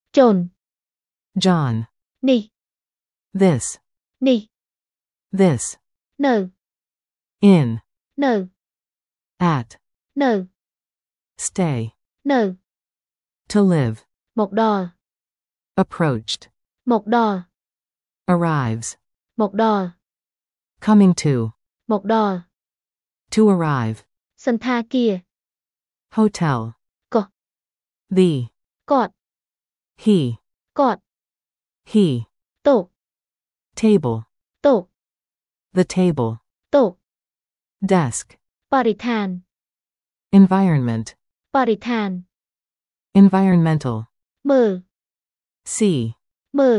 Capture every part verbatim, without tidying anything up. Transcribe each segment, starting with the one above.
John John. Ni This. Ni This. Nơi In. Nơi At. Nơi Stay. Nơi To live. Một đò Approached. Một đò Arrives. Một đò Coming to. Một đò To arrive. Sân tha kia Hotel. Có The. Cọt He. Cọt He. Tổ Table. Tổ The table. Tổ Desk. บริธาน Environment. บริธาน Environmental. มือ See. มือ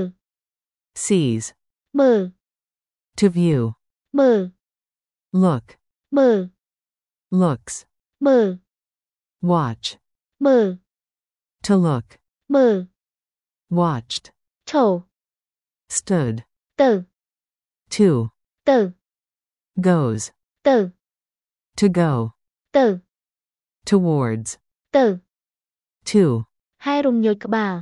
Sees. มือ To view. มือ Look. มือ Looks. มือ Watch. มือ To look. มือ Watched. โชว์ Stood. ตื่อ To. ตื่อ Goes. ตื่อ To go. ตื่อ Towards. ตื่อ To. ให้รุมញយក្បាល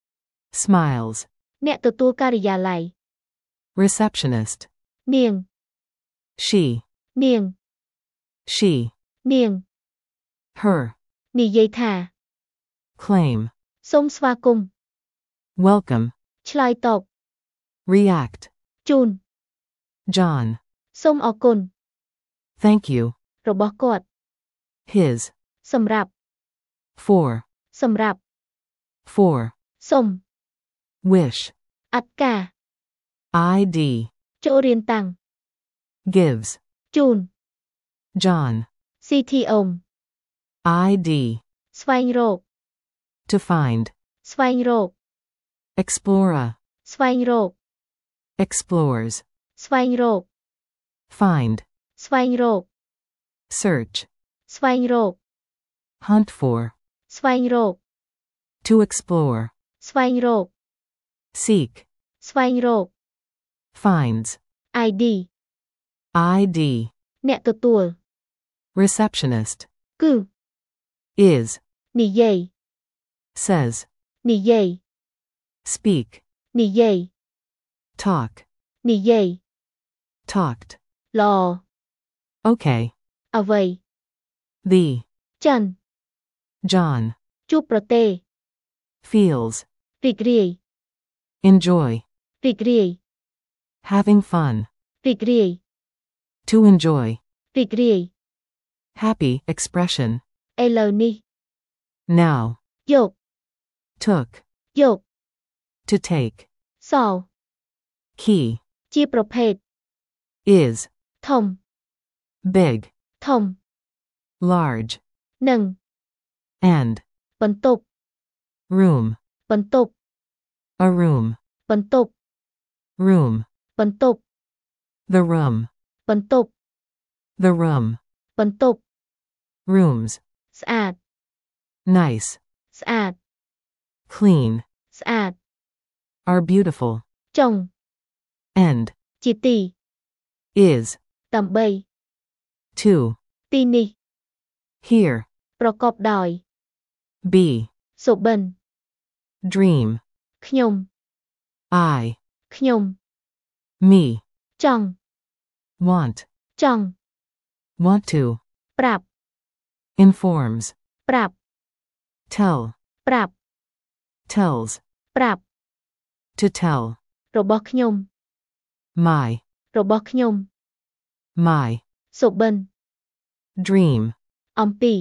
Smiles. អ្នកទទួលការិយាល័យ Receptionist. នាង She. នាង She. នាង Her. និយាយថា Claim. សូមស្វាគមន៍ Welcome. ឆ្លើយតប React. ជូន John. សូមអរគុណ Thank you. របស់គាត់ His. សម្រាប់ For. សម្រាប់ For. សូម Wish. អត្តការ Id. ចូលរៀនតាំង Gives. ជូន John. ស៊ី ធី អូម Id. ស្វែងរក To find. ស្វែងរក Explorer. ស្វែងរក Explores. ស្វែងរក Find. ស្វែងរក Search. ស្វែងរក Hunt for. ស្វែងរក To explore. ស្វែងរក Seek. ស្វែងរក Finds. អាយ ឌី Id. អ្នកទទួល Receptionist. គឺ Is. និយាយ Says. និយាយ Speak. និយាយ Talk. និយាយ Talked. ល្អ Okay. អ្វី The. ចិន John. ជួបប្រទេស Feels. រីករាយ Enjoy. រីករាយ Having fun. រីករាយ To enjoy. រីករាយ Happy expression. ឥឡូវនេះ Now. យក Took. យក To take. សល់ Key. ជាប្រភេទ Is. ធំ Big. ធំ Large. និង And. បន្ទប់ Room. បន្ទប់ A room. បន្ទប់ Room. បន្ទប់ The room. បន្ទប់ The room. បន្ទប់ Rooms. ស្អាត Nice. ស្អាត Clean. ស្អាត Are beautiful. ចុង End. ជាទី Is. ដើម្បី To. ទីនេះ Here. ប្រកបដោយ Be. សុបិន Dream. ខ្ញុំ I. ខ្ញុំ Me. ចង់ Want. ចង់ Want to. ប្រាប់ Informs. ប្រាប់ Tell. ប្រាប់ Tells. ប្រាប់ To tell. របស់ខ្ញុំ My. របស់ខ្ញុំ My. សុបិន Dream. អំពី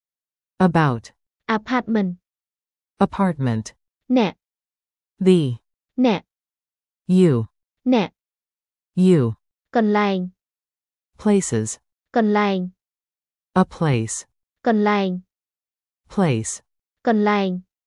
About. apartment Apartment. អ្នក The. អ្នក You. អ្នក You. កន្លែង Places. កន្លែង A place. កន្លែង Place. កន្លែង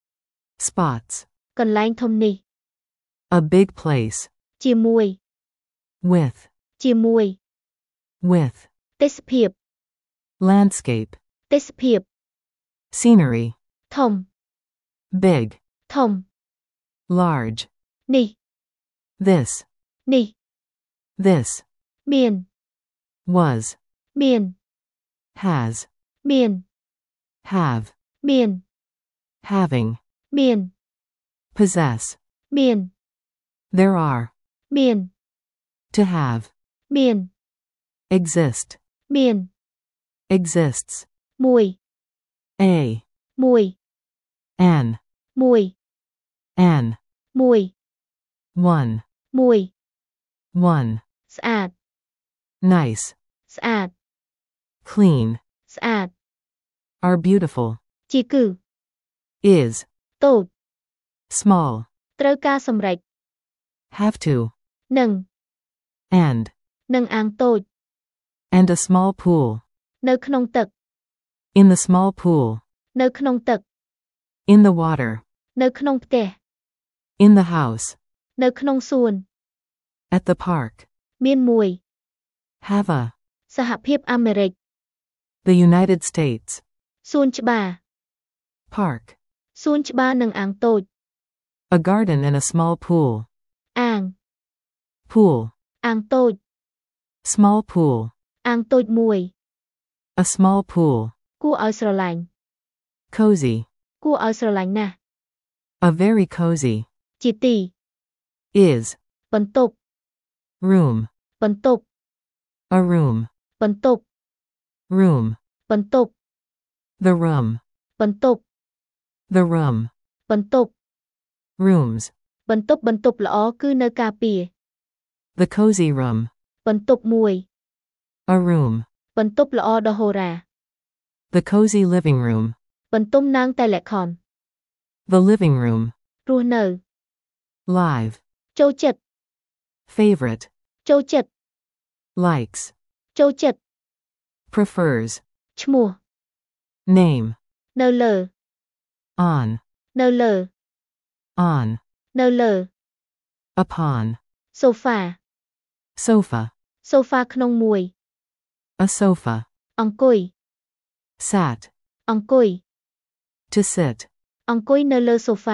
Spots. កន្លែងធំនេះ A big place. ជាមួយ With. ជាមួយ With. ទេសភាព Landscape. ទេសភាព Scenery. ធំ Big. ធំ Large. នេះ This. នេះ This. មាន Was. មាន Has. មាន Have. មាន Having. មាន Possess. មាន There are. មាន To have. មាន Exist. មាន Exists. មួយ A. មួយ An. មួយ An. មួយ One. មួយ One. ស្អាត Nice. ស្អាត Clean. ស្អាត Are beautiful. ជាគឺ Is. តូច Small. ត្រូវការសម្រេច Have to. និង And. និងអាងតូច And a small pool. នៅក្នុងទឹក In the small pool. នៅក្នុងទឹក In the water. នៅក្នុងផ្ទះ In the house. នៅក្នុងសួន At the park. មានមួយ Have a. សហភាពអាមេរិក The United States. សួនច្បារ Park. សួនច្បារនិងអាងតូច A garden and a small pool. អាង Pool. អាងតូច Small pool. អាងតូចមួយ A small pool. គួរឲ្យស្រឡាញ់ Cozy. គួរឲ្យស្រឡាញ់ណាស់ A very cozy. ជាទី Is. បន្ទប់ Room. បន្ទប់ A room. បន្ទប់ Room. បន្ទប់ The room. បន្ទប់ The room. បន្ទប់ Rooms. បន្ទប់បន្ទប់ល្អគឺនៅការពារ The cozy room. បន្ទប់មួយ A room. បន្ទប់ល្អដ៏ហូរ៉ា The cozy living room. បន្ទំណាងតែលក្ខខណ្ឌ The living room. រស់នៅ Live. ចូលចិត្ត Favorite. ចូលចិត្ត Likes. ចូលចិត្ត Prefers. ឈ្មោះ Name. នៅលើ On. នៅលើ On. នៅលើ Upon. សូហ្វា Sofa. សូហ្វាក្នុងមួយ A sofa. អង្គុយ Sat. អង្គុយ To sit. អង្គុយនៅលើសូហ្វា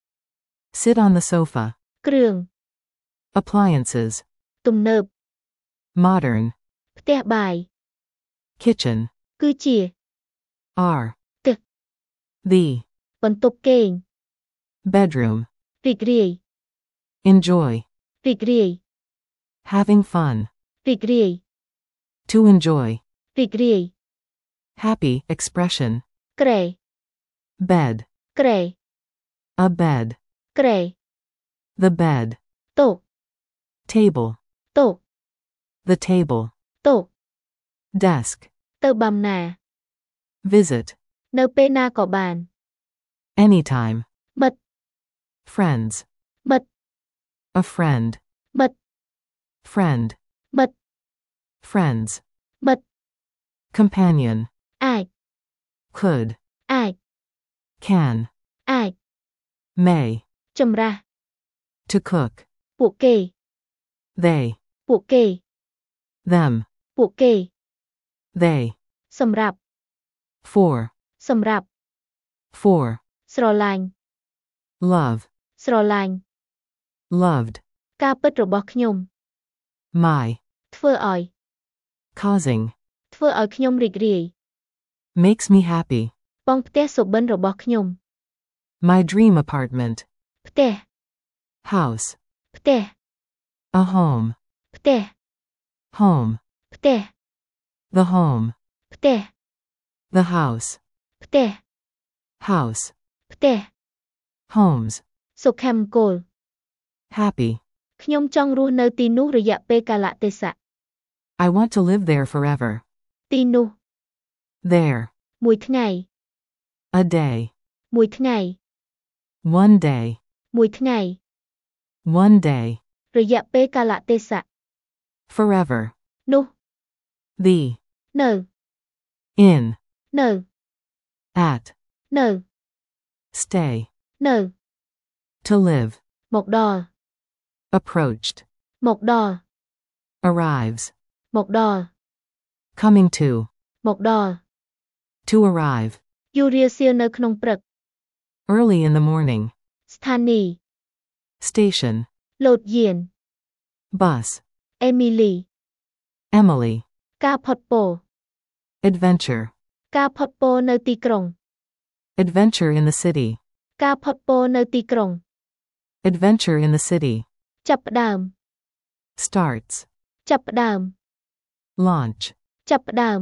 Sit on the sofa. គ្រឿង Appliances. ទំនើប Modern. ផ្ទះបាយ Kitchen. គឺជា Are. The. The. បន្ទប់គេង Bedroom. រីករាយ Enjoy. រីករាយ Having fun. រីករាយ To enjoy. រីករាយ Happy expression. ក្រែ Bed. ក្រែ A bed. ក្រែ The bed. តូ Table. តូ The table. តូ Desk. ទៅបាំណា Visit. នៅពេលណាក៏បាន Anytime. មិត្ត Friends. មិត្ត A friend. មិត្ត Friend. មិត្ត Friends. មិត្ត Companion. អាច Could. អាច Can. អាច May. ចម្រាស់ To cook. ពួកគេ They. ពួកគេ Them. ពួកគេ They. សម្រាប់ For. សម្រាប់ For. ស្រឡាញ់ Love. ស្រឡាញ់ Loved. ការពិតរបស់ខ្ញុំ My. ធ្វើឲ្យ Causing. ធ្វើឲ្យខ្ញុំរីករាយ Makes me happy. ប៉ងផ្ទះសុបិនរបស់ខ្ញុំ My dream apartment. ផ្ទះ House. ផ្ទះ A home. ផ្ទះ Home. ផ្ទះ The home. ផ្ទះ The house. ផ្ទះ House. ផ្ទះ Homes. សុខមង្គល Happy. ខ្ញុំចង់រស់នៅទីនោះរយៈពេលកាលៈទេសៈ I want to live there forever. ទីនោះ There. មួយថ្ងៃ A day. មួយថ្ងៃ One day. មួយថ្ងៃ One day. រយៈពេលកាលៈទេសៈ Forever. នោះ The. នៅ In. នៅ At. នៅ Stay. នៅ To live. មកដល់ Approached. មកដល់ Arrives. មកដល់ Coming to. មកដល់ To arrive. យូរាសៀលនៅក្នុងព្រឹក Early in the morning. ស្ថានីយ៍ Station. លោតយាន Bus. អេមីលី Emily. ការផុតពរ Adventure. ការផុតពរនៅទីក្រុង Adventure in the city. ការផុតពរនៅទីក្រុង Adventure in the city. ចាប់ផ្ដើម Starts. ចាប់ផ្ដើម Launch. ចាប់ផ្ដើម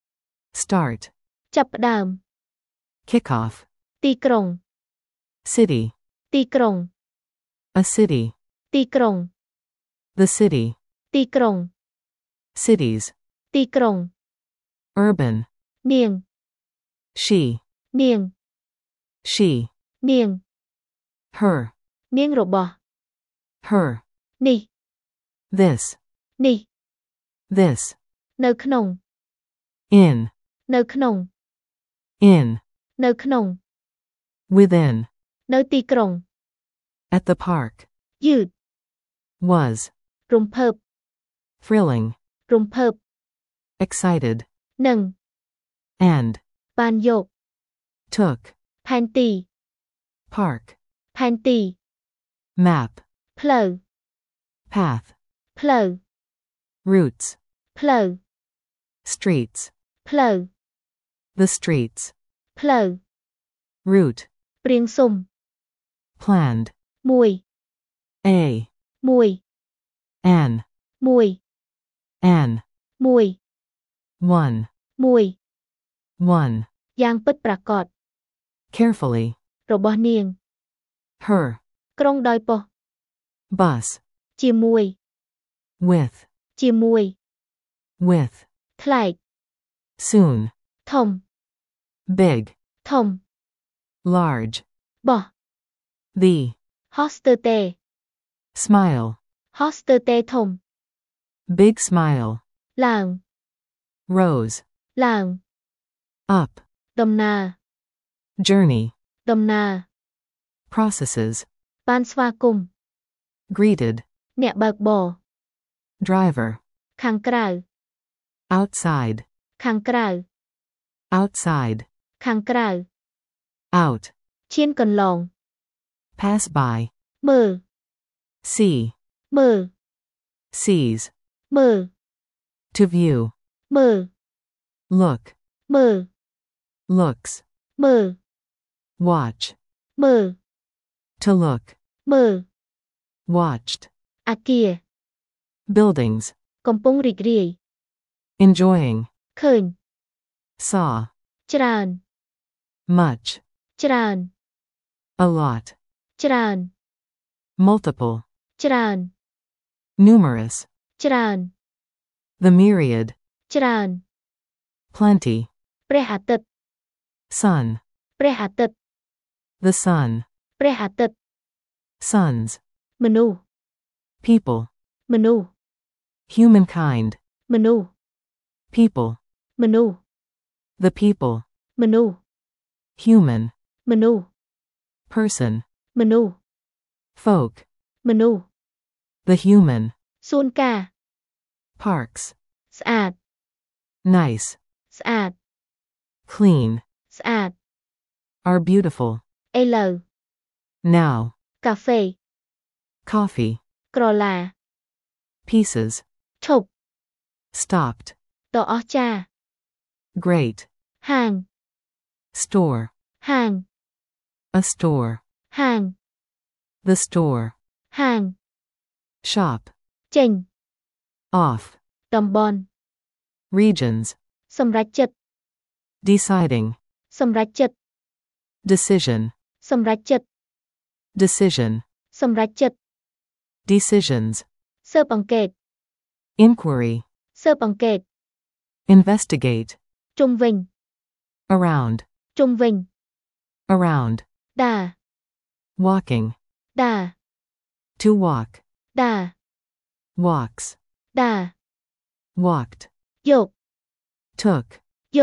Start. ចាប់ផ្ដើម Kickoff. ទីក្រុង City. ទីក្រុង A city. ទីក្រុង The city. ទីក្រុង Cities. ទីក្រុង Urban. នាង She. នាង She. នាង Her. នាងរបស់ Her. នេះ This. នេះ This. នៅក្នុង In. នៅក្នុង In. នៅក្នុង Within. នៅទីក្រុង At the park. យឺត Was. រំភើប Thrilling. រំភើប Excited. និង And. បានយក Took. ផែនទី Park. ផែនទី Map. ផ្លូវ Path. ផ្លូវ Routes. ផ្លូវ Streets. ផ្លូវ The streets. ផ្លូវ Route. ព្រៀងសុំ Planned. មួយ A. មួយ An. មួយ An. មួយ One. មួយ One. យ៉ាងពិតប្រាកដ Carefully. របស់នាង Her. ក្រុងដោយប៉ុស្តិ៍ Bus. ជាមួយ With. ជាមួយ With. ថ្លែក Soon. ធំ Big. ធំ Large. បោះ The. ហោះស្ទើរតែ Smile. ហោះស្ទើរតែធំ Big smile. ឡើង Rose. ឡើង Up. ដំណើរ Journey. ដំណើរ Processes. បានស្វាគមន៍ Greeted. អ្នកបើកបរ Driver. ខាងក្រៅ Outside. ខាងក្រៅ Outside. ខាងក្រៅ Out. ឈានកន្លង Pass by. មើល See. មើល Sees. មើល To view. មើល Look. មើល Looks. មើល Watch. មើល To look. មើល Watched. អាគារ Buildings. កំពុងរីករាយ Enjoying. ឃើញ Saw. ច្រើន Much. ច្រើន A lot. ច្រើន Multiple. ច្រើន Numerous. ច្រើន The myriad. ច្រើន Plenty. ព្រះអាទិត្យ Sun. ព្រះអាទិត្យ The sun. ព្រះអាទិត្យ Suns. មនុស្ស People. មនុស្ស Humankind. មនុស្ស People. មនុស្ស The people. មនុស្ស Human. មនុស្ស Person. មនុស្ស Folk. មនុស្ស The human. សួនការ Parks. ស្អាត Nice. ស្អាត Clean. ស្អាត Are beautiful. ឥឡូវ Now. កាហ្វេ Coffee. ក្រឡា Pieces. ឈប់ Stopped. ដ៏អស្ចារ្យ Great. ហាង Store. ហាង A store. ហាង The store. ហាង Shop. ចេញ Off. តំបន់ Regions. សម្រេចចិត្ត Deciding. សម្រេចចិត្ត Decision. សម្រេចចិត្ត Decision. សម្រេចចិត្ត Decisions. ស៊ើបអង្កេត Inquiry. ស៊ើបអង្កេត Investigate. ជុំវិញ Around. ជុំវិញ Around. ដើរ Walking. ដើរ To walk. ដើរ Walks. ដើរ Walked. យក Took. យក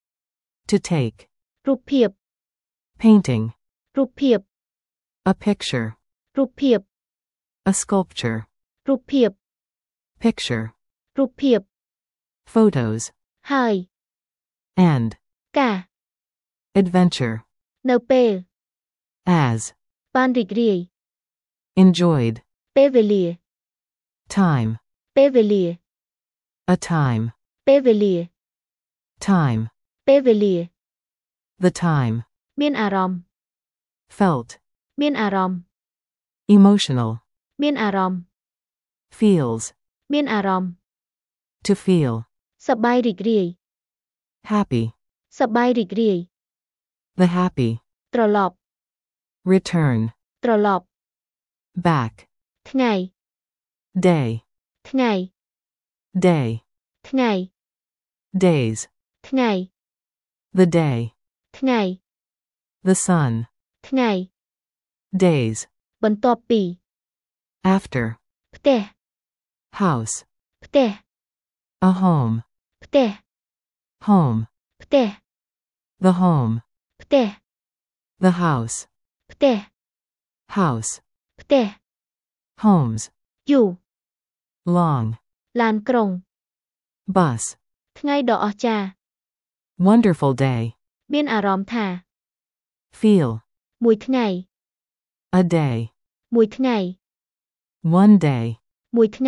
To take. រូបភាព Painting. រូបភាព A picture. រូបភាព A sculpture. រូបភាព Picture. រូបភាព Photos. ហើយ And. ការ Adventure. នៅពេល As. បានរីករាយ Enjoyed. ពេលវេលា Time. ពេលវេលា A time. ពេលវេលា Time. ពេលវេលា The time. មានអារម្មណ៍ Felt. មានអារម្មណ៍ Emotional. មានអារម្មណ៍ Feels. មានអារម្មណ៍ To feel. សប្បាយរីករាយ Happy. សប្បាយរីករាយ The happy. ត្រឡប់ Return. ត្រឡប់ Back. ថ្ងៃ Day. ថ្ងៃ Day. ថ្ងៃ Days. ថ្ងៃ The day. ថ្ងៃ The sun. ថ្ងៃ Days. បន្ទាប់ពី After. ផ្ទះ House. ផ្ទះ A home. ផ្ទះ Home. ផ្ទះ The home. ផ្ទះ The house. ផ្ទះ House. ផ្ទះ Homes. យូរ Long. ឡានក្រុង Bus. ថ្ងៃដ៏អស្ចារ្យ Wonderful day. មានអារម្មណ៍ថា Feel. មួយថ្ងៃ A day. មួយថ្ងៃ One day. មួយថ្ងៃ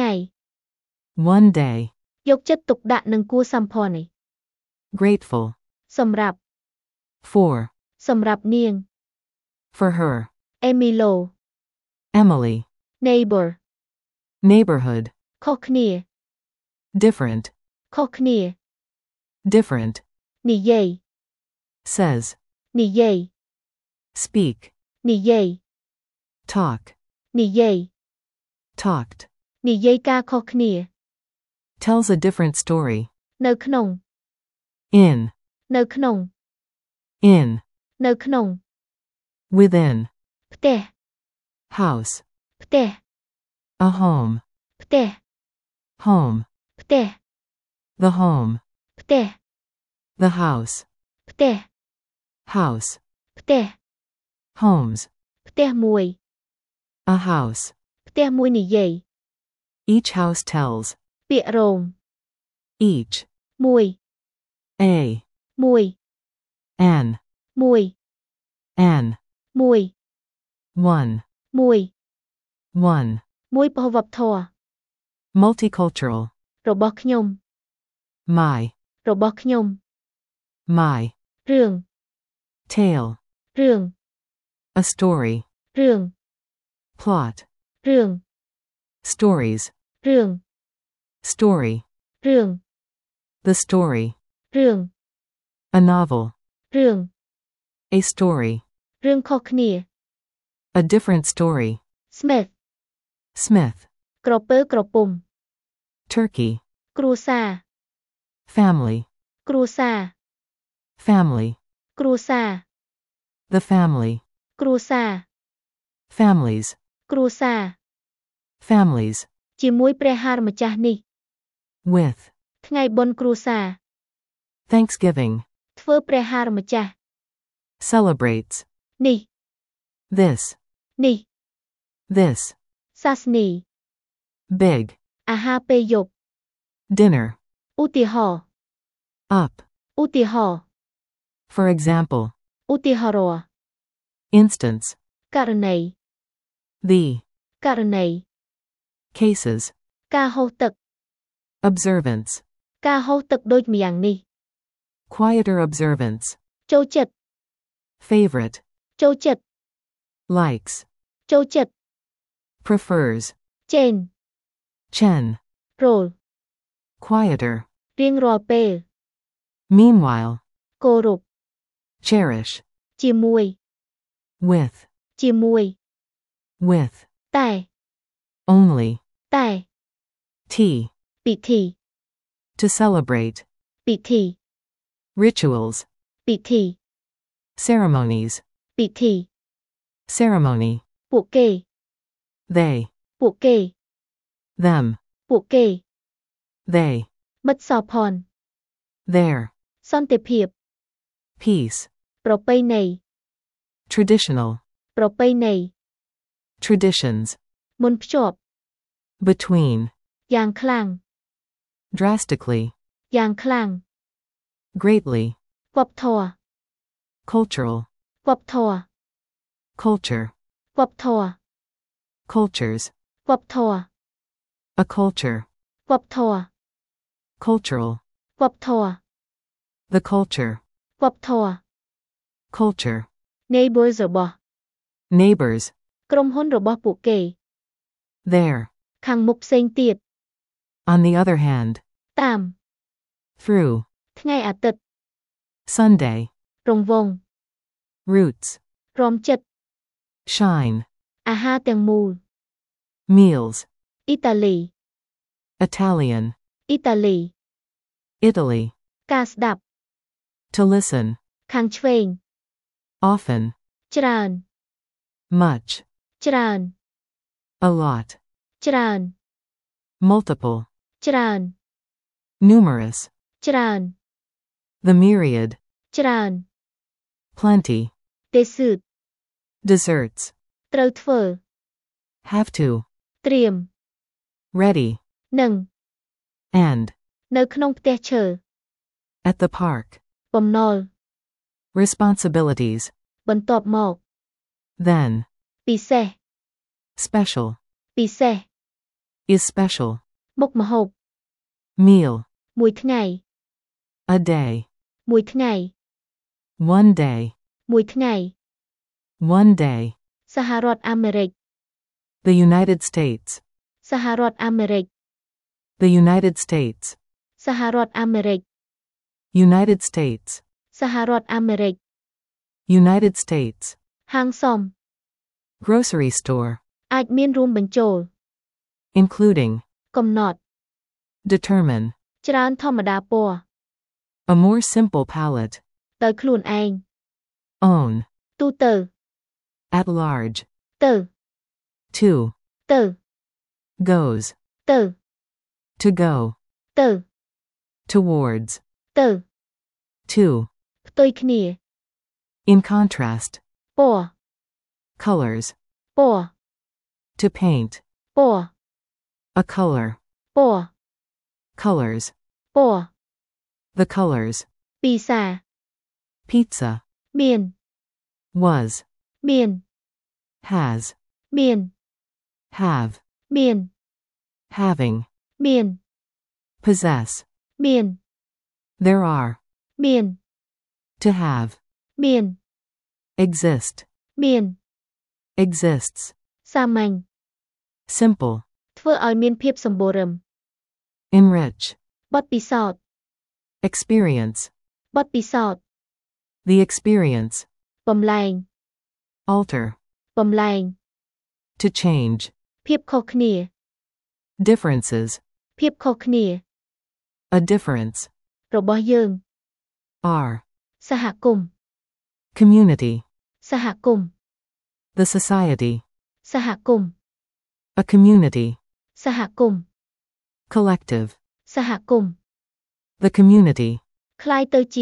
One day. យកចិត្តទុកដាក់នឹងគួរសម្ផស្សនេះ Grateful. សម្រាប់ For. សម្រាប់នាង For her. អេមីឡូ Emily. neighbor Neighborhood. ខុសគ្នា Different. ខុសគ្នា Different. និយាយ Says. និយាយ Speak. និយាយ Talk. និយាយ Talked. និយាយការខុសគ្នា Tells a different story. នៅក្នុង In. នៅក្នុង In. នៅក្នុង Within. ផ្ទះ House. ផ្ទះ A home. ផ្ទះ Home. ផ្ទះ The home. ផ្ទះ The house. ផ្ទះ House. ផ្ទះ Homes. ផ្ទះមួយ A house. ផ្ទះមួយនិយាយ Each house tells. ពាក្យរោម Each. មួយ A. មួយ An. មួយ An. មួយ One. មួយ One. មួយពហវប្បធម៌ Multicultural. របស់ខ្ញុំ My. របស់ខ្ញុំ My. រឿង Tale. រឿង A story. រឿង Plot. រឿង Stories. រឿង Story. រឿង The story. រឿង A novel. រឿង A story. រឿងខុសគ្នា A different story. Smith Smith. ក្រពើក្រពុំ Turkey. គ្រួសារ Family. គ្រួសារ Family. គ្រួសារ The family. គ្រួសារ Families. គ្រួសារ Families. ជាមួយព្រះហារម្ចាស់នេះ With. ថ្ងៃបុណ្យគ្រួសារ Thanksgiving. ធ្វើព្រះហារម្ចាស់ Celebrates. នេះ This. នេះ This. សាសនី Big. អាហារពេលយប់ Dinner. ឧទាហរណ៍ Up. ឧទាហរណ៍ For example. ឧទាហរណ៍ Instance. ករណី The. ករណី Cases. ការហូរទឹក Observance. ការហូរទឹកដូចម្យ៉ាងនេះ Quieter observance. ចូលចិត្ត Favorite. ចូលចិត្ត Likes. ចូលចិត្ត Prefers. ចេន Chen. រោល Quieter. រៀងរាល់ពេល Meanwhile. គោរព Cherish. ជាមួយ With. ជាមួយ With. តែ Only. តែ Tea. ពិធី To celebrate. ពិធី Rituals. ពិធី Ceremonies. ពិធី Ceremony. ពួកគេ They. ពួកគេ Them. ពួកគេ They. មិត្តសោភ័ណ Their. សន្តិភាព Peace. ប្រពៃណី Traditional. ប្រពៃណី Traditions. មុនភ្ជាប់ Between. យ៉ាងខ្លាំង Drastically. យ៉ាងខ្លាំង Greatly. វប្បធម៌ Cultural. វប្បធម៌ Culture. វប្បធម៌ Cultures. វប្បធម៌ A culture. វប្បធម៌ Cultural. វប្បធម៌ The culture. វប្បធម៌ Culture. neighbors របស់ Neighbors. ក្រុមហ៊ុនរបស់ពួកគេ There. ខាងមុខផ្សេងទៀត On the other hand. តាម Through. ថ្ងៃអាទិត្យ Sunday. រង្វង់ Roots. រំចិត្ត Shine. អាហារទាំងមូល Meals. អ៊ីតាលី Italian. អ៊ីតាលី Italy. ការស្ដាប់ To listen. ខាងឆ្វេង Often. ច្រើន Much. ច្រើន A lot. ច្រើន Multiple. ច្រើន Numerous. ច្រើន The myriad. ច្រើន Plenty. ទេសឺត Desserts. ត្រូវធ្វើ Have to. ត្រៀម Ready. និង And. នៅក្នុងផ្ទះឈើ At the park. បំណុល Responsibilities. បន្ទាប់មក Then. ពិសេស Special. ពិសេស Is special. មុខម្ហូប Meal. មួយថ្ងៃ A day. មួយថ្ងៃ One day. មួយថ្ងៃ One day. សហរដ្ឋអាមេរិក The United States. សហរដ្ឋអាមេរិក The United States. សហរដ្ឋអាមេរិក United States. សហរដ្ឋអាមេរិក United States. ហាងសម Grocery store. អាចមានរួមបញ្ចូល Including. កំណត់ Determine. ច្រើនធម្មតាពណ៌ A more simple palette. ទៅខ្លួនឯង Own. ទូទៅ At large. ទៅ To. ទៅ Goes. ទៅ To go. ទៅ Towards. ទៅ To. ផ្ទុយគ្នា In contrast. ពណ៌ Colors. ពណ៌ To paint. ពណ៌ A color. ពណ៌ Colors. ពណ៌ The colors. ពីសា Pizza. មាន Was. មាន Has. មាន Have. មាន Having. មាន Possess. មាន There are. មាន To have. មាន Exist. មាន Exists. សាមញ្ញ Simple. ធ្វើឲ្យមានភាពសម្បូររឹម Enrich. បទពិសោធន៍ Experience. បទពិសោធន៍ The experience. បំលែង Alter. បំលែង To change. ភាពខុសគ្នា Differences. ភាពខុសគ្នា A difference. របស់យើង Are. សហគមន៍ Community. សហគមន៍ The society. សហគមន៍ A community. សហគមន៍ Collective. សហគមន៍ The community. คล้ายទៅជា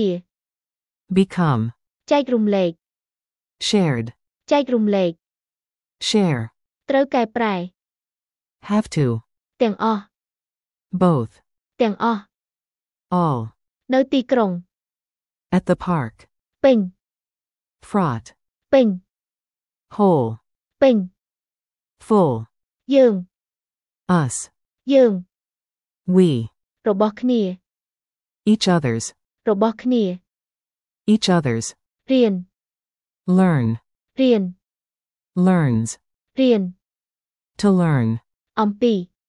Become. ចែករំលែក Shared. ចែករំលែក Share. ត្រូវកែប្រែ Have to. ទាំងអស់ Both. ទាំងអស់ All. នៅទីក្រុង At the park. ពេញ Fraught. ពេញ Whole. ពេញ Full. យើង Us. យើង We. របស់គ្នា Each other's. របស់គ្នា Each other's. រៀន Learn. រៀន Learns. រៀន To learn. អំពី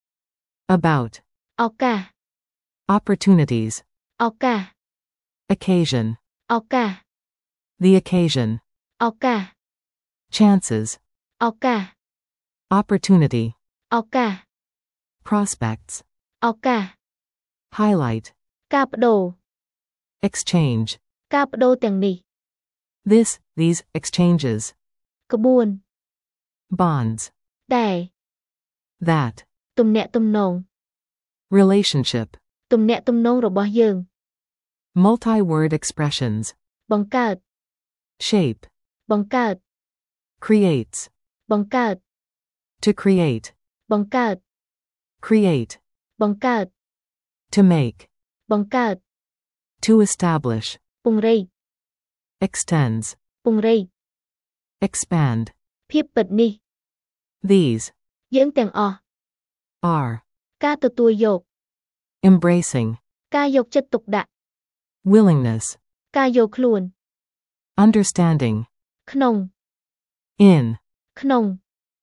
About. ឱកាស Opportunities. ឱកាស Occasion. ឱកាស The occasion. ឱកាស Chances. ឱកាស Opportunity. ឱកាស Prospects. ឱកាស Highlight. ការប្ដូរ Exchange. ការប្ដូរទាំងនេះ This, these, exchanges. ក្បួន Bonds. ដែល That. ទំនាក់ទំនង Relationship. ទំនាក់ទំនងរបស់យើង Multi-word expressions. បង្កើត Shape. បង្កើត Creates. បង្កើត To create. បង្កើត Create. បង្កើត To make. បង្កើត To establish. ពង្រីក Extends. ពង្រីក Expand. ភាពពិតនេះ These. យើងទាំងអស់ Are. ការទទួលយក Embracing. ការយកចិត្តទុកដាក់ Willingness. ការយកខ្លួន Understanding. ក្នុង In. ក្នុង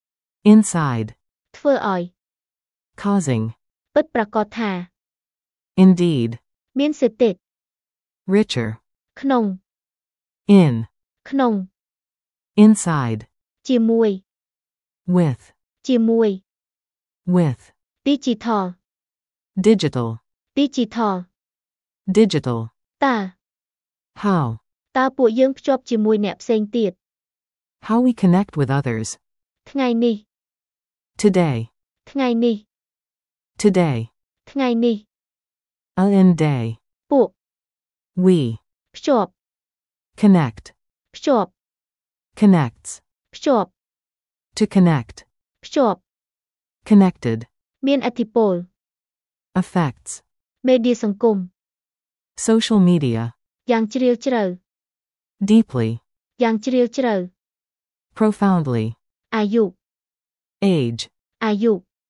inside, ធ្វើឲ្យ causing, ពិតប្រាកដថា indeed, មានសេដ្ឋកិច្ច richer, ក្នុង in, ក្នុង inside, ជាមួយ with, ជាមួយ with, digital digital, digital digital, តើ how, តើពួកយើងភ្ជាប់ជាមួយអ្នកផ្សេងទៀត how we connect with others, ថ្ងៃនេះ today, ថ្ងៃនេះ today, ថ្ងៃនេះ a in day, ពួក we, ភ្ជាប់ connect, ភ្ជាប់ connects, ភ្ជាប់ to connect, ភ្ជាប់ connected, មានឥទ្ធិពល affects, មេឌៀសង្គម social media, យ៉ាងជ្រាលជ្រៅ deeply, យ៉ាងជ្រាលជ្រៅ profoundly, អាយុ age, អាយុ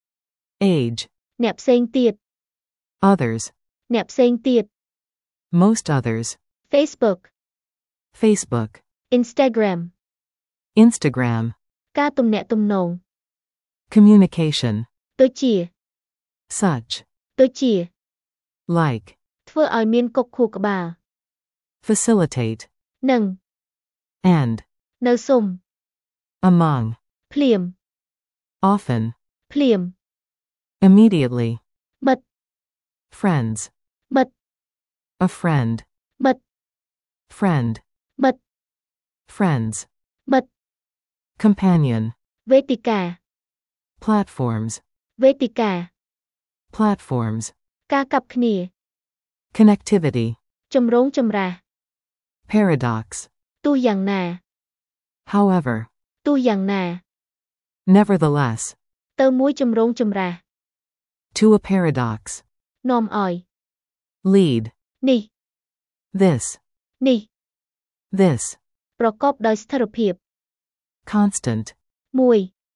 age, អ្នកផ្សេងទៀត others, អ្នកផ្សេងទៀត most others, Facebook Facebook, Instagram Instagram, ការទំនាក់ទំនង communication, ដូចជា such, ដូចជា like, ធ្វើឲ្យមានគុកខួរក្បាល facilitate, និង and, នៅសុំ among, ភ្លាម often, ភ្លាម immediately, មិត្ត friends, មិត្ត a friend, មិត្ត friend, មិត្ត friends, មិត្ត companion, វេទិកា platforms, វេទិកា platforms, ការកັບគ្នា connectivity, ចម្រងចម្រាស់ paradox, ទោះយ៉ាងណា however, ទោះយ៉ាងណា nevertheless, ទៅមួយចម្រងចម្រាស់ to a paradox, នាំឲ្យ lead, នេះ this, នេះ this, ប្រកបដោយស្ថិរភាព constant, មួយ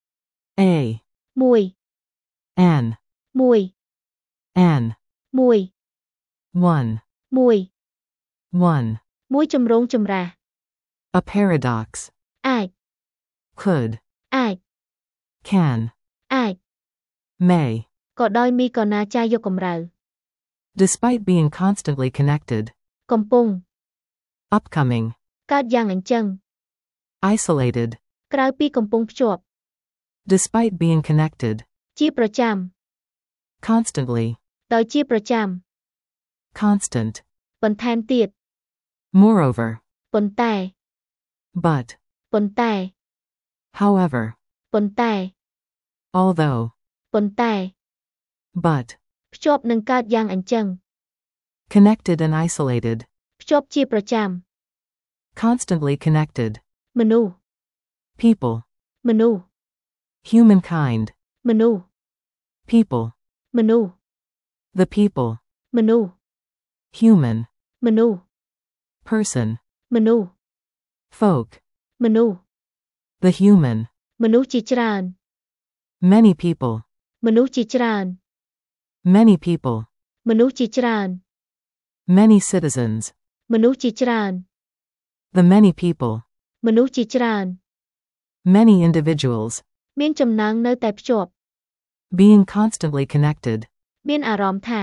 a, មួយ an, មួយ an, មួយ one, មួយ one, មួយចម្រងចម្រាស់ a paradox, អាច could, អាច can, អាច may, ក៏ដោយមីក៏ណាចាយកកម្រៅ despite being constantly connected, កំពុង upcoming, កើតយ៉ាងអញ្ចឹង isolated, ក្រៅពីកំពុងភ្ជាប់ despite being connected, ជាប្រចាំ constantly, ដោយជាប្រចាំ constant, បន្ថែមទៀត moreover, ប៉ុន្តែ but, ប៉ុន្តែ however, ប៉ុន្តែ although, ប៉ុន្តែ but, ភ្ជាប់នឹងកើតយ៉ាងអញ្ចឹង connected and isolated, ភ្ជាប់ជាប្រចាំ constantly connected, មនុស្ស people, មនុស្ស humankind, មនុស្ស people, មនុស្ស the people, មនុស្ស human, មនុស្ស person, មនុស្ស folk, មនុស្ស the human, មនុស្សជាច្រើន many people, មនុស្សជាច្រើន many people, មនុស្សជាច្រើន many citizens, មនុស្សជាច្រើន the many people, មនុស្សជាច្រើន many individuals, មានចំណងនៅតែភ្ជាប់ being constantly connected, មានអារម្មណ៍ថា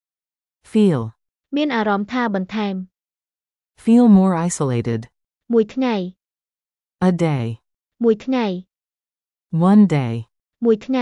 feel, មានអារម្មណ៍ថាបន្ថែម feel more isolated, មួយថ្ងៃ a day, មួយថ្ងៃ one day, មួយថ្ងៃ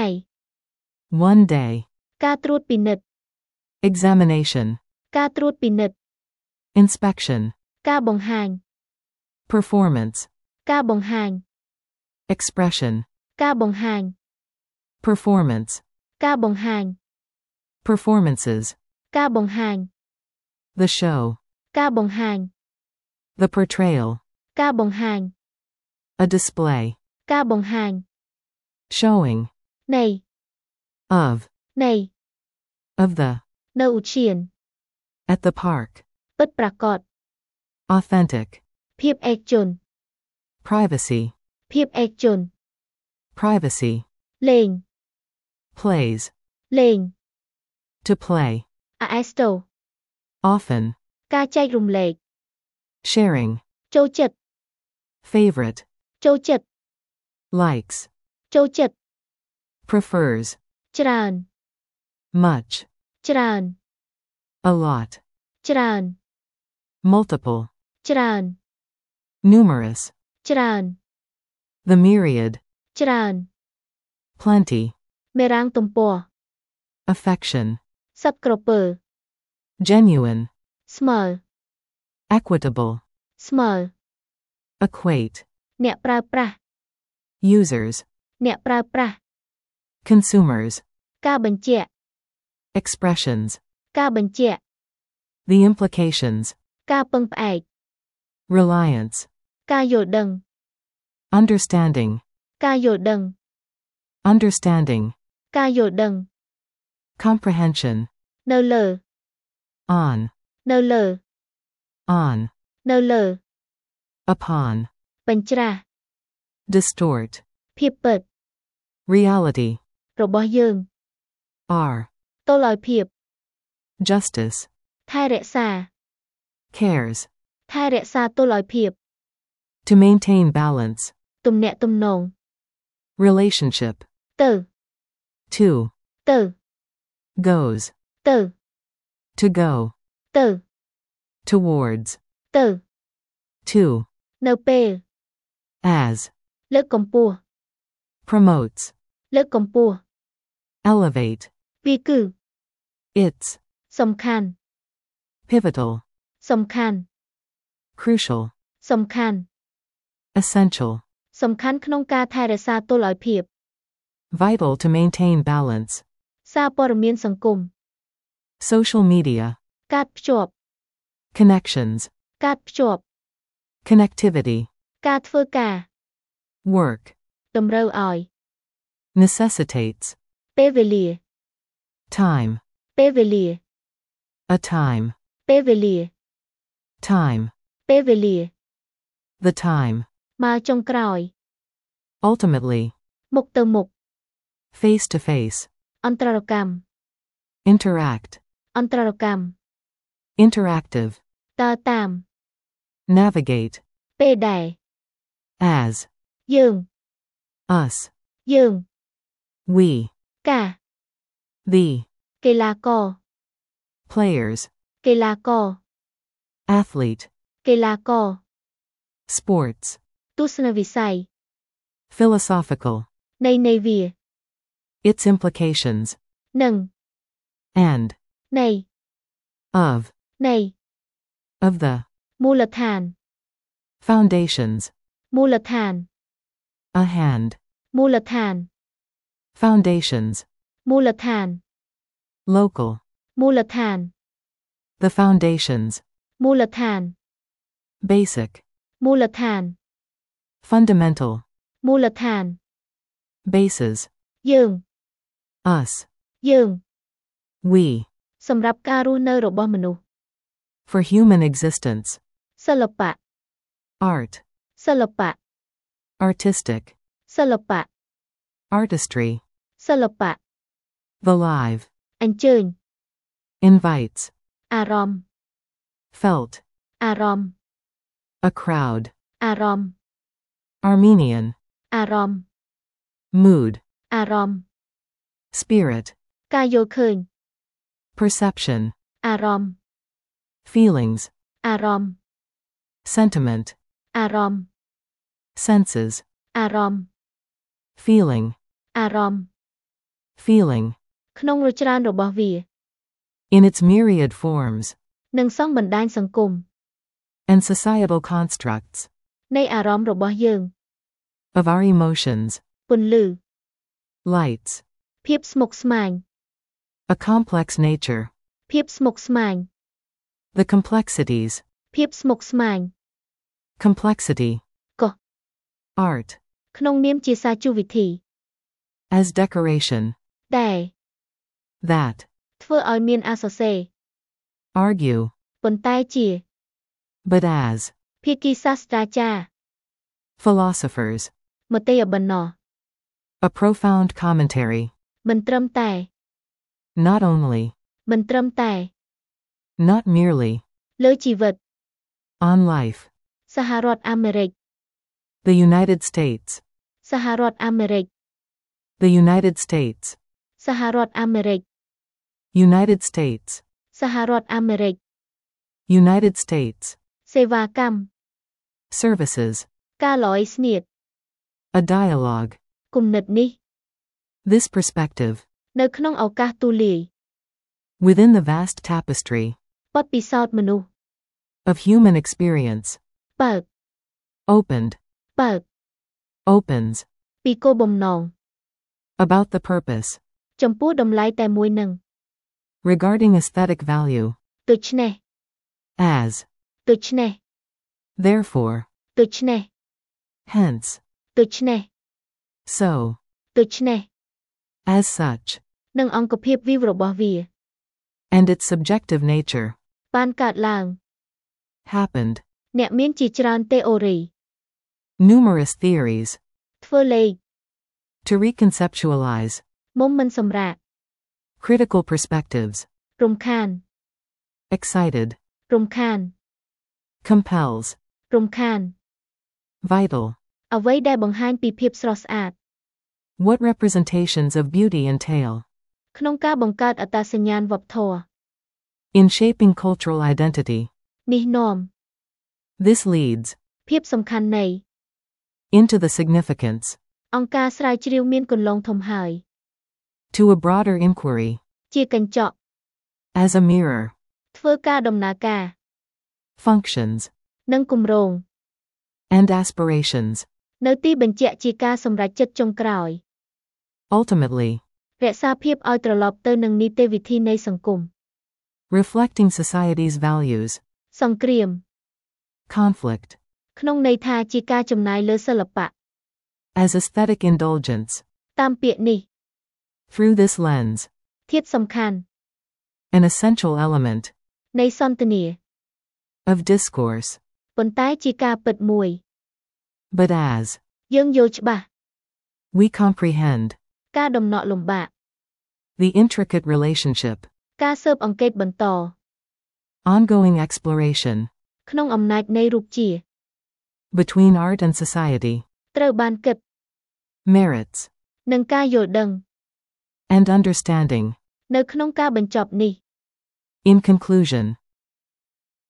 one day, ការត្រួតពិនិត្យ examination, ការត្រួតពិនិត្យ inspection, ការបង្ហាញ performance, ការបង្ហាញ expression, ការបង្ហាញ performance, ការបង្ហាញ performances, ការបង្ហាញ the show, ការបង្ហាញ the portrayal, ការបង្ហាញ a display, ការបង្ហាញ showing, នៃ of, នៃ of the, នៅឧទ្យាន at the park, ពិតប្រាកដ authentic, ភាពឯកជន privacy, ភាពឯកជន privacy, លេង plays, លេង to play, អាអេស្តូ often, ការចែករំលែក sharing, ចូលចិត្ត favorite, ចូលចិត្ត likes, ចូលចិត្ត prefers, ច្រើន much, ច្រើន a lot, ច្រើន multiple, ច្រើន numerous, ច្រើន the myriad, ច្រើន plenty, មេរាំងទំព័រ affection, សត្វក្រពើ genuine, ស្មើ equitable, ស្មើ equate, អ្នកប្រើប្រាស់ users, អ្នកប្រើប្រាស់ consumers, ការបញ្ជាក់ expressions, ការបញ្ជាក់ the implications, ការពឹងផ្អែក reliance, ការយល់ដឹង understanding, ការយល់ដឹង understanding, ការយល់ដឹង comprehension, នៅលើ on, នៅលើ on, នៅលើ upon, បញ្ច្រាស់ distort, ភាពពិត reality, របស់យើង are, ទល់ឲ្យភាព justice, ថែរក្សា cares, ថែរក្សាទល់ឲ្យភាព to maintain balance, ទំនាក់ទំនង relationship, ទៅ to, ទៅ goes, ទៅ to go, ទៅ towards, ទៅ to, នៅពេល as, លើកកម្ពស់ promotes, លើកកម្ពស់ elevate, វាគឺ it's, សំខាន់ pivotal, សំខាន់ crucial, សំខាន់ essential, សំខាន់ក្នុងការថែរក្សាទល់ឲ្យភាព vital to maintain balance, សារព័ត៌មានសង្គម social media, ការភ្ជាប់ connections, ការភ្ជាប់ connectivity, ការធ្វើការ work, តម្រូវឲ្យ necessitates, ពេលវេលា time, ពេលវេលា a time, ពេលវេលា time, ពេលវេលា the time, មកចុងក្រោយ ultimately, មុខទៅមុខ face to face, អន្តរកម្ម interact, អន្តរកម្ម interactive, តើតាម navigate, ពេលដែល as, យើង us, យើង we, ការ the, កីឡាករ players, កីឡាករ athlete, កីឡាករ sports, ទស្សនវិស័យ philosophical, នៃនៃវា its implications, និង and, នៃ of, នៃ of the, មូលដ្ឋាន foundations, មូលដ្ឋាន a hand, មូលដ្ឋាន foundations, មូលដ្ឋាន local, មូលដ្ឋាន the foundations, មូលដ្ឋាន basic, មូលដ្ឋាន fundamental, មូលដ្ឋាន bases, យើង us, យើង we, សម្រាប់ការរស់នៅរបស់មនុស្ស for human existence, សិល្បៈ art, សិល្បៈ artistic, សិល្បៈ artistry, សិល្បៈ the live, អញ្ជើញ invites, អារម្មណ៍ felt, អារម្មណ៍ a crowd, អារម្មណ៍ Armenian, អារម្មណ៍ mood, អារម្មណ៍ spirit, ការយល់ឃើញ perception, អារម្មណ៍ feelings, អារម្មណ៍ sentiment, អារម្មណ៍ senses, អារម្មណ៍ feeling, អារម្មណ៍ feeling, ក្នុងរចនារបស់វា in its myriad forms, និងសង់បណ្ដាញសង្គម and societal constructs, នៃអារម្មណ៍របស់យើង of our emotions, ពន្លឺ lights, ភាពស្មុគស្មាញ a complex nature, ភាពស្មុគស្មាញ the complexities, ភាពស្មុគស្មាញ complexity, កោះ art, ក្នុងនាមជាសាជវិធី as decoration, ដែល that, ធ្វើឲ្យមានអសរសេរ argue, ប៉ុន្តែជា but as, ភាគីសាស្ត្រាចារ្យ philosophers, មតិយបណ្ណោះ a profound commentary, មិនត្រឹមតែ not only, មិនត្រឹមតែ not merely, លើជីវិត on life, សហរដ្ឋអាមេរិក the United States, សហរដ្ឋអាមេរិក The United States. សហរដ្ឋអាមេរិក United States. សហរដ្ឋអាមេរិក United States. សេវាកម្ម Services. ការឡយស្នៀត A dialogue. គំនិតនេះ This perspective. នៅក្នុងឱកាសទូលាយ Within the vast tapestry. បទពិសោធន៍មនុស្ស Of human experience. បើក Opened. បើក Opens. ពីគោលបំណង About the purpose. ចំពោះតម្លៃតែមួយនឹង Regarding aesthetic value. ដូច្នេះ As. ដូច្នេះ Therefore. ដូច្នេះ Hence. ដូច្នេះ So. ដូច្នេះ As such. និងអង្គភាពវិវរបស់វា And its subjective nature. បានកើតឡើង Happened. អ្នកមានជាច្រើនតេអូរី Numerous theories. ធ្វើលេខ To reconceptualize. មុំមិនសម្រាក Critical perspectives. រំខាន Excited. រំខាន Compels. រំខាន Vital. អ្វីដែលបង្ហាញពីភាពស្រស់ស្អាត What representations of beauty entail. ក្នុងការបង្កើតអត្តសញ្ញាណវប្បធម៌ In shaping cultural identity. នេះនាំ This leads. ភាពសំខាន់នៃ Into the significance. អង្គការស្រាវជ្រាវមានគន្លងធំហើយ To a broader inquiry. ជាកញ្ចក់ As a mirror. ធ្វើការដំណើរការ Functions. និងគម្រោង And aspirations. នៅទីបញ្ជាក់ជាការសម្រេចចិត្តចុងក្រោយ Ultimately. រក្សាភាពឲ្យត្រឡប់ទៅនឹងនីតិវិធីនៃសង្គម Reflecting society's values. សង្គ្រាម Conflict. ក្នុងន័យថាជាការចំណាយលើសិល្បៈ As aesthetic indulgence. តាមពាក្យនេះ Through this lens. ធាតុសំខាន់ An essential element. នៃសន្ទនា Of discourse. ប៉ុន្តែជាការពិតមួយ But as. យើងយល់ច្បាស់ We comprehend. ការដំណក់លំបាក The intricate relationship. ការស៊ើបអង្កេតបន្ត Ongoing exploration. ក្នុងអំណាចនៃរូបជា Between art and society. ត្រូវបានគិត Merits. និងការយល់ដឹង And understanding. នៅក្នុងការបញ្ចប់នេះ In conclusion.